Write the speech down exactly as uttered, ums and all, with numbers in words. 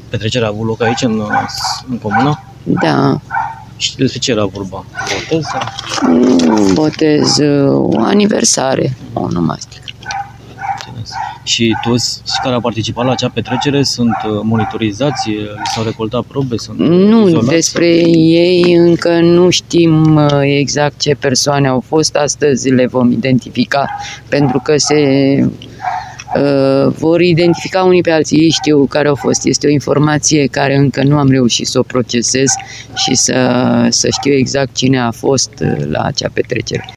petrecerea a avut loc aici, în, în comună? Da. Și despre ce era vorba? Botez? Un botez, o aniversare, o onomastică. Și toți care au participat la acea petrecere sunt monitorizați, s-au recoltat probe? Sunt nu, izolați? Despre ei încă nu știm exact ce persoane au fost. Astăzi le vom identifica, pentru că se uh, vor identifica unii pe alții. Ei știu care au fost. Este o informație care încă nu am reușit să o procesez și să, să știu exact cine a fost la acea petrecere.